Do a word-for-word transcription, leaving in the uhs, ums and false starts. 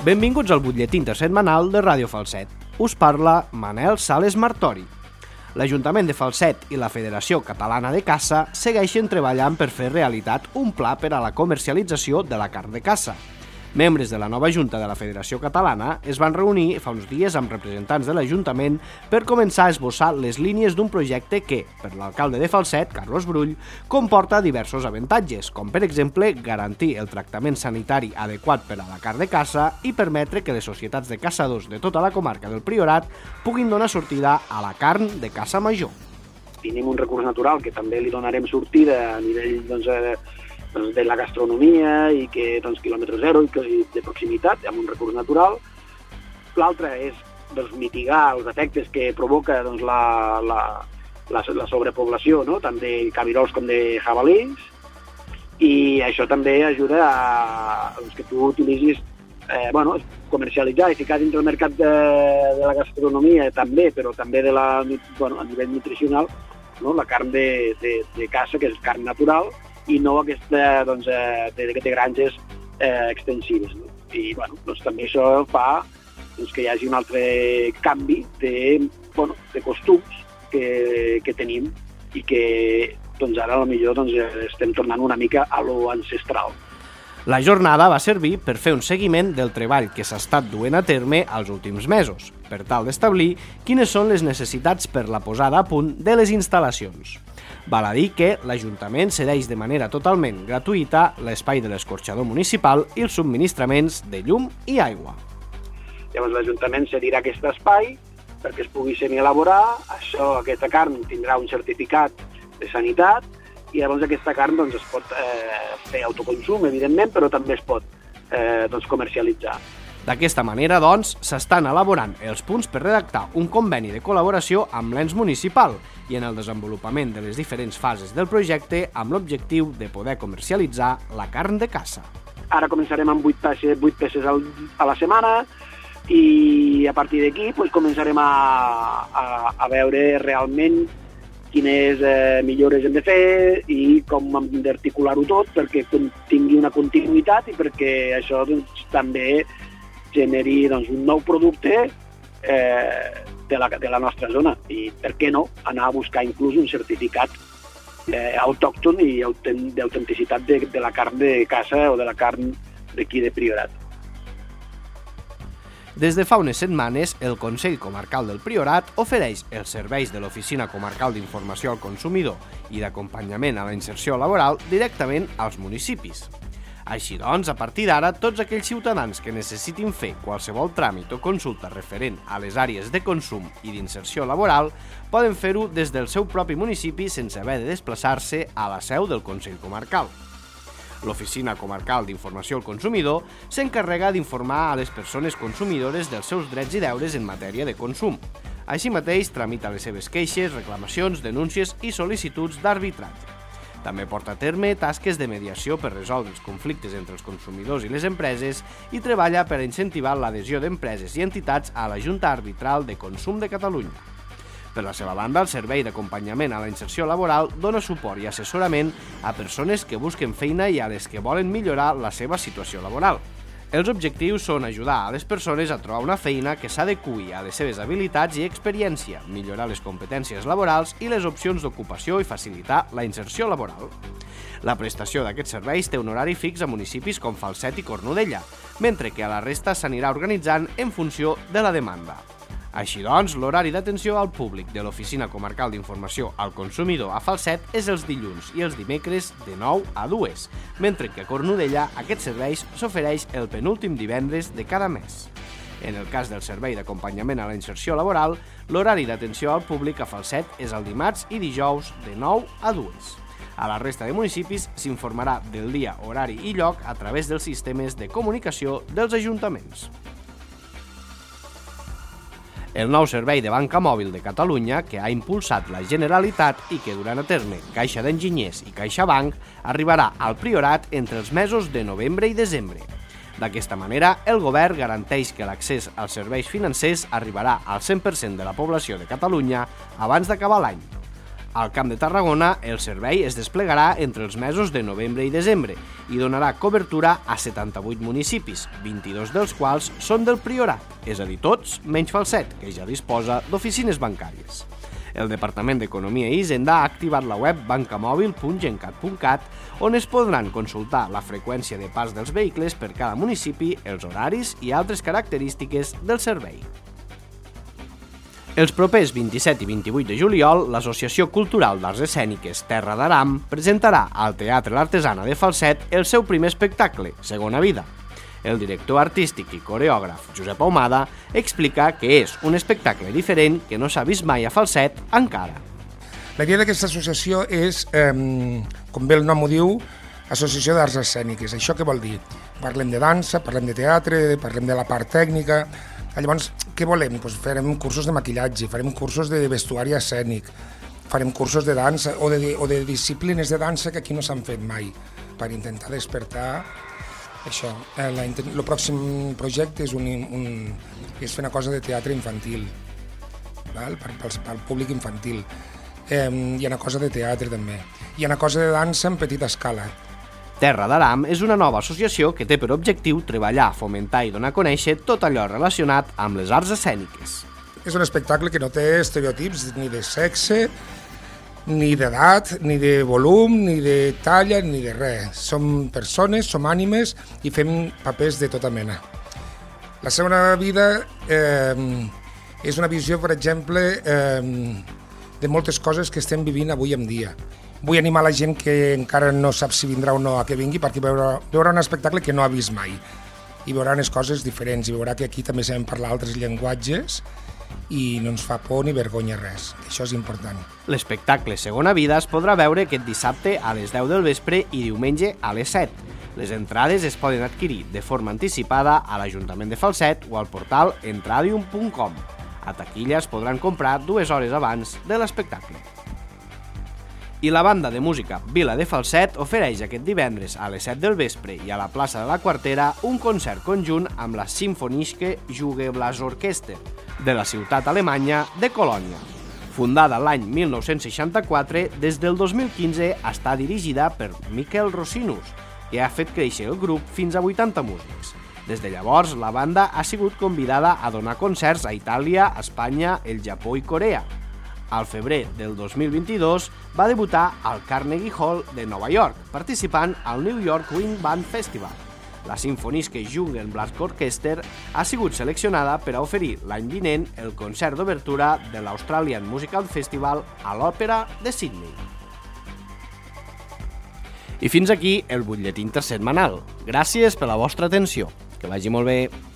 Benvinguts al butlletí intersetmanal de Ràdio Falset. Us parla Manel Sales Martori. L'Ajuntament de Falset i la Federació Catalana de Caça segueixen treballant per fer realitat un pla per a la comercialització de la carn de caça. Membres de la nova Junta de la Federació Catalana es van reunir fa uns dies amb representants de l'Ajuntament per començar a esbossar les línies d'un projecte que, per l'alcalde de Falset, Carlos Brull, comporta diversos avantatges, com per exemple garantir el tractament sanitari adequat per a la carn de caça i permetre que les societats de caçadors de tota la comarca del Priorat puguin donar sortida a la carn de caça major. Tenim un recurs natural que també li donarem sortida a nivell doncs, eh, de la gastronomia i que doncs, quilòmetre zero i que, de proximitat, amb un recurs natural. L'altre és doncs, mitigar els efectes que provoca doncs, la, la, la, la sobrepoblació, no? tant de cabirols com de jabalins, i això també ajuda a doncs, que tu utilitzis, eh, bueno, comercialitzar i ficar dintre el mercat de, de la gastronomia també, però també de la, bueno, a nivell nutricional, no? La carn de, de, de caça, que és carn natural, i no aquesta doncs, de, de granges eh, extensives. No? I bueno, doncs, també això fa doncs, que hi hagi un altre canvi de, bueno, de costums que, que tenim i que doncs, ara potser doncs, estem tornant una mica a lo ancestral. La jornada va servir per fer un seguiment del treball que s'ha estat duent a terme els últims mesos, per tal d'establir quines són les necessitats per la posada a punt de les instal·lacions. Val a dir que l'Ajuntament cedeix de manera totalment gratuïta l'espai de l'escorxador municipal i els subministraments de llum i aigua. Llavors l'Ajuntament cedirà aquest espai perquè es pugui semielaborar, això, aquesta carn tindrà un certificat de sanitat i llavors aquesta carn doncs, es pot eh, fer autoconsum, evidentment, però també es pot eh, doncs, comercialitzar. D'aquesta manera, doncs, s'estan elaborant els punts per redactar un conveni de col·laboració amb l'ens municipal i en el desenvolupament de les diferents fases del projecte amb l'objectiu de poder comercialitzar la carn de caça. Ara començarem amb vuit peces, vuit peces al, a la setmana i a partir d'aquí pues, començarem a, a, a veure realment quines eh, millores hem de fer i com hem d'articular-ho tot perquè tingui una continuïtat i perquè això doncs, també generi doncs, un nou producte eh, de, la, de la nostra zona i per què no anar a buscar inclús un certificat eh, autòcton i d'autenticitat de, de la carn de caça o de la carn d'aquí de Priorat. Des de fa unes setmanes, el Consell Comarcal del Priorat ofereix els serveis de l'Oficina Comarcal d'Informació al Consumidor i d'acompanyament a la inserció laboral directament als municipis. Així doncs, a partir d'ara, tots aquells ciutadans que necessitin fer qualsevol tràmit o consulta referent a les àrees de consum i d'inserció laboral poden fer-ho des del seu propi municipi sense haver de desplaçar-se a la seu del Consell Comarcal. L'Oficina Comarcal d'Informació al Consumidor s'encarrega d'informar a les persones consumidores dels seus drets i deures en matèria de consum. Així mateix, tramita les seves queixes, reclamacions, denúncies i sol·licituds d'arbitratge. També porta a terme tasques de mediació per resoldre els conflictes entre els consumidors i les empreses i treballa per a incentivar l'adhesió d'empreses i entitats a la Junta Arbitral de Consum de Catalunya. Per la seva banda, el Servei d'Acompanyament a la Inserció Laboral dona suport i assessorament a persones que busquen feina i a les que volen millorar la seva situació laboral. Els objectius són ajudar a les persones a trobar una feina que s'adeqüi a les seves habilitats i experiència, millorar les competències laborals i les opcions d'ocupació i facilitar la inserció laboral. La prestació d'aquests serveis té un horari fix a municipis com Falset i Cornudella, mentre que a la resta s'anirà organitzant en funció de la demanda. Així doncs, l'horari d'atenció al públic de l'Oficina Comarcal d'Informació al Consumidor a Falset és els dilluns i els dimecres de nou a dues, mentre que a Cornudella aquest servei s'ofereix el penúltim divendres de cada mes. En el cas del Servei d'Acompanyament a la Inserció Laboral, l'horari d'atenció al públic a Falset és el dimarts i dijous de nou a dues. A la resta de municipis s'informarà del dia, horari i lloc a través dels sistemes de comunicació dels ajuntaments. El nou servei de banca mòbil de Catalunya, que ha impulsat la Generalitat i que duran a terme Caixa d'Enginyers i CaixaBank, arribarà al Priorat entre els mesos de novembre i desembre. D'aquesta manera, el govern garanteix que l'accés als serveis financers arribarà al cent per cent de la població de Catalunya abans d'acabar l'any. Al Camp de Tarragona, el servei es desplegarà entre els mesos de novembre i desembre i donarà cobertura a setanta-vuit municipis, vint-i-dos dels quals són del Priorat, és a dir, tots menys Falset, que ja disposa d'oficines bancàries. El Departament d'Economia i Hisenda ha activat la web bancamòbil punt gencat punt cat, on es podran consultar la freqüència de pas dels vehicles per cada municipi, els horaris i altres característiques del servei. Els propers vint-i-set i vint-i-vuit de juliol, l'Associació Cultural d'Arts Escèniques Terra d'Aram presentarà al Teatre L'Artesana de Falset el seu primer espectacle, Segona Vida. El director artístic i coreògraf Josep Ahumada explica que és un espectacle diferent que no s'ha vist mai a Falset encara. La idea d'aquesta associació és, eh, com bé el nom ho diu, Associació d'Arts Escèniques. Això què vol dir? Parlem de dansa, parlem de teatre, parlem de la part tècnica. Llavors, què volem? Pues farem cursos de maquillatge, farem cursos de vestuari escènic, farem cursos de dansa o de, o de disciplines de dansa que aquí no s'han fet mai, per intentar despertar això. El eh, pròxim projecte és, un, un, és fer una cosa de teatre infantil, val? Per, pel, pel públic infantil. Eh, hi ha una cosa de teatre també. Hi ha una cosa de dansa en petita escala. Terra d'Aram és una nova associació que té per objectiu treballar, fomentar i donar a conèixer tot allò relacionat amb les arts escèniques. És un espectacle que no té estereotips ni de sexe, ni d'edat, ni de volum, ni de talla, ni de res. Som persones, som ànimes i fem papers de tota mena. La segona vida eh, és una visió, per exemple, eh, de moltes coses que estem vivint avui en dia. Vull animar la gent que encara no sap si vindrà o no a que vingui, perquè veurà, veurà un espectacle que no ha vist mai i veurà unes coses diferents i veurà que aquí també sabem parlar altres llenguatges i no ens fa por ni vergonya res. Això és important. L'espectacle Segona Vida es podrà veure aquest dissabte a les deu del vespre i diumenge a les set. Les entrades es poden adquirir de forma anticipada a l'Ajuntament de Falset o al portal entradium punt com. A taquilla es podran comprar dues hores abans de l'espectacle. I la banda de música Vila de Falset ofereix aquest divendres a les set del vespre i a la plaça de la Quartera un concert conjunt amb la Symfonische Jugendblasorchester de la ciutat alemanya de Colònia. Fundada l'any mil nou-cents seixanta-quatre, des del dos mil quinze està dirigida per Miquel Rosinus, que ha fet créixer el grup fins a vuitanta músics. Des de llavors, la banda ha sigut convidada a donar concerts a Itàlia, Espanya, el Japó i Corea. Al febrer del dos mil vint-i-dos va debutar al Carnegie Hall de Nova York, participant al New York Wind Band Festival. La Symfonische Jugendblasorchester ha sigut seleccionada per a oferir l'any vinent el concert d'obertura de l'Australian Musical Festival a l'Òpera de Sydney. I fins aquí el butlletí intersetmanal. Gràcies per la vostra atenció. Que vagi molt bé.